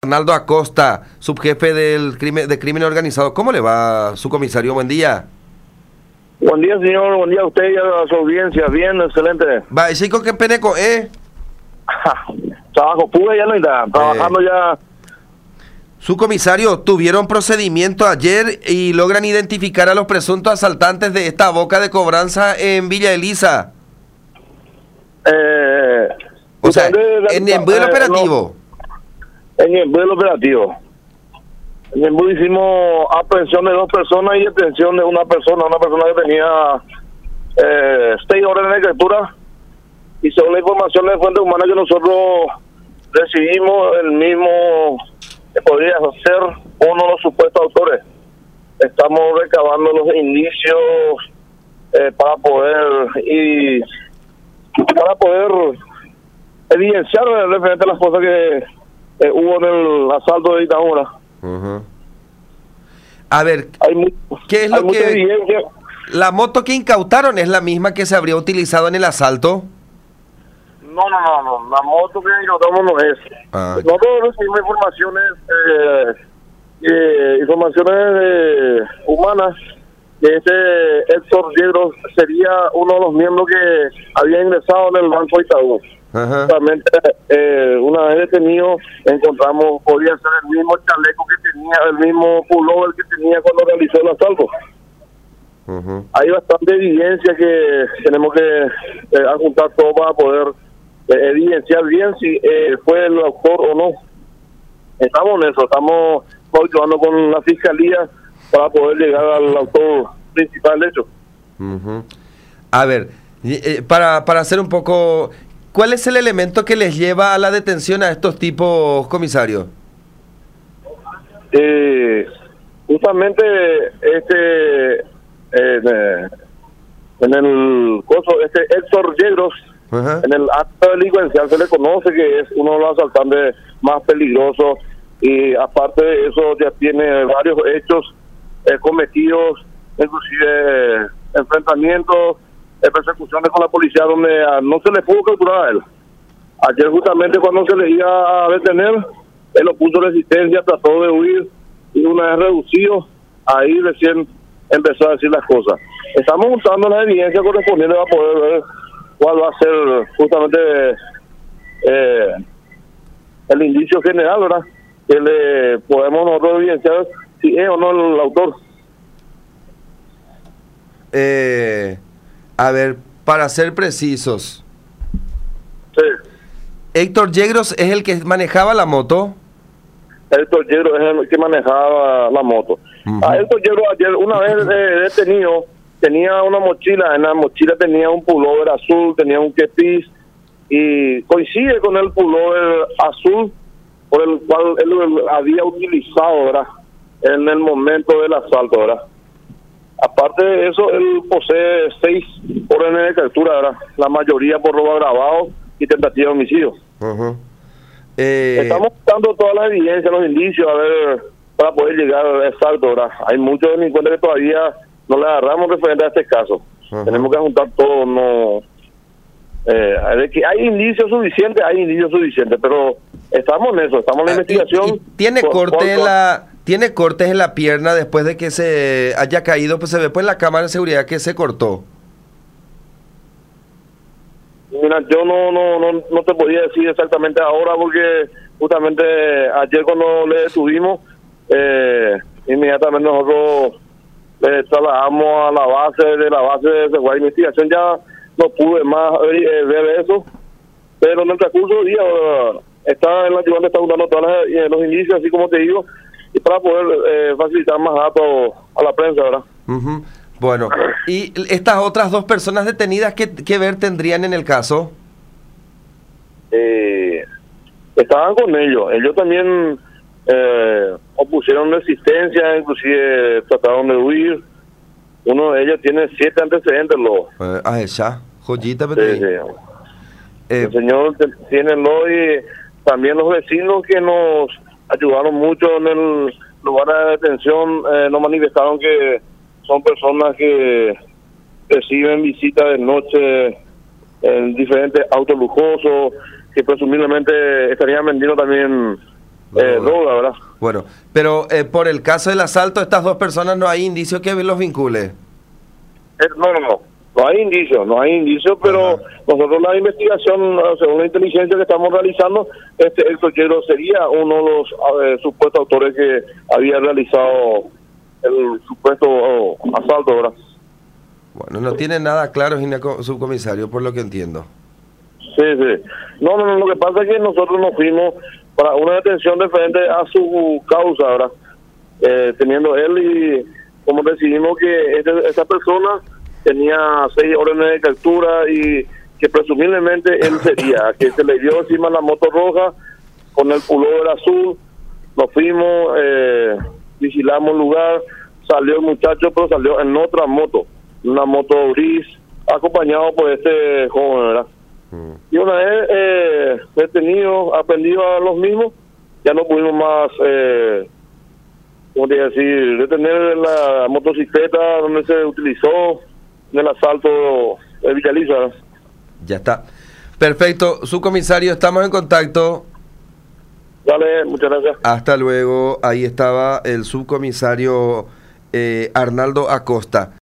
Arnaldo Acosta, subjefe del crimen organizado. ¿Cómo le va, subcomisario? Buen día. Buen día, señor. Buen día a usted y a su audiencia. Bien, excelente. Va, chico, ¿qué peneco, Trabajo puro ya no está. Trabajando ya. Subcomisario, tuvieron procedimiento ayer y logran identificar a los presuntos asaltantes de esta boca de cobranza en Villa Elisa. O sea, en el vuelo operativo. No, en el vuelo operativo. En el vuelo hicimos aprehensión de 2 personas y detención de una persona que tenía 6 órdenes de captura. Y según la información de fuente humana que nosotros recibimos, el mismo que podría ser uno de los supuestos autores. Estamos recabando los indicios para poder evidenciar referente a las cosas que hubo en el asalto de Itagura. A ver, ¿qué es lo que... ¿La moto que incautaron es la misma que se habría utilizado en el asalto? No. La moto que incautamos no es. Nosotros recibimos informaciones humanas que Héctor Yegros sería uno de los miembros que había ingresado en el Banco de Itaú. Justamente, una vez detenido, encontramos, podría ser el mismo chaleco que tenía, el mismo pullover que tenía cuando realizó el asalto. Hay bastante evidencia que tenemos que adjuntar todo para poder evidenciar bien si fue el autor o no. Estamos en eso, estamos coordinando con la fiscalía para poder llegar al autor principal del hecho. A ver, para hacer un poco, ¿cuál es el elemento que les lleva a la detención a estos tipos, comisario? Justamente en el coso, Héctor Yegros, en el acto delincuencial se le conoce que es uno de los asaltantes más peligrosos, y aparte de eso ya tiene varios hechos cometidos, inclusive enfrentamientos, persecuciones con la policía donde no se le pudo capturar a él. Ayer justamente cuando se le iba a detener, él opuso resistencia, trató de huir, y una vez reducido, ahí recién empezó a decir las cosas. Estamos usando la evidencia correspondiente para poder ver cuál va a ser justamente el indicio general, ¿verdad? Que le podemos nosotros evidenciar si es o no el autor. A ver, para ser precisos. Sí. Héctor Yegros es el que manejaba la moto. Héctor Yegros es el que manejaba la moto. Héctor Yegros ayer, una vez detenido, tenía una mochila. En la mochila tenía un pullover azul, tenía un kepis, y coincide con el pullover azul por el cual él había utilizado, ¿verdad?, en el momento del asalto, ¿verdad? Aparte de eso, él posee 6 órdenes de captura, ¿verdad?, la mayoría por robo agravado y tentativa de homicidio. Estamos buscando todas las evidencias, los indicios, a ver, para poder llegar al asalto, ¿verdad? Hay muchos delincuentes que todavía no le agarramos referente a este caso. Tenemos que juntar todo, no... hay indicios suficientes, pero estamos en eso, estamos en la investigación. Y tiene tiene cortes en la pierna después de que se haya caído, pues se ve pues en la cámara de seguridad que se cortó. Mira, yo no te podía decir exactamente ahora, porque justamente ayer cuando le detuvimos, inmediatamente nosotros trasladamos a la base de seguridad de investigación. Ya no pude más ver eso, pero en el transcurso del día está en la ayudante, está juntando todos los indicios, así como te digo, y para poder facilitar más datos a la prensa, ¿verdad? Bueno, ¿y estas otras 2 personas detenidas qué ver tendrían en el caso? Estaban con ellos también opusieron resistencia, inclusive trataron de huir. Uno de ellos tiene 7 antecedentes, esa joyita, sí. El señor tiene y también los vecinos que nos ayudaron mucho en el lugar de detención, nos manifestaron que son personas que reciben visitas de noche en diferentes autos lujosos, que presumiblemente estarían vendiendo también droga, ¿verdad? Bueno, pero por el caso del asalto, estas dos personas no hay indicios que los vincule. No hay indicios, pero nosotros la investigación, según la inteligencia que estamos realizando, Héctor Yegros sería uno de los supuestos autores que había realizado el supuesto asalto, ¿verdad? Bueno, no tiene nada claro, subcomisario, por lo que entiendo. Sí. No, lo que pasa es que nosotros nos fuimos para una detención referente a su causa, ¿verdad? Teniendo él y como decidimos que esa persona tenía 6 órdenes de captura y que presumiblemente él sería, que se le dio encima la moto roja con el pullover azul, nos fuimos, vigilamos el lugar, salió el muchacho, pero salió en otra moto, una moto gris, acompañado por este joven, ¿verdad? Y una vez detenido, aprendido a los mismos, ya no pudimos más, detener la motocicleta donde se utilizó en el asalto de Villaliza. Ya está. Perfecto. Subcomisario, estamos en contacto. Dale, muchas gracias. Hasta luego. Ahí estaba el subcomisario Arnaldo Acosta.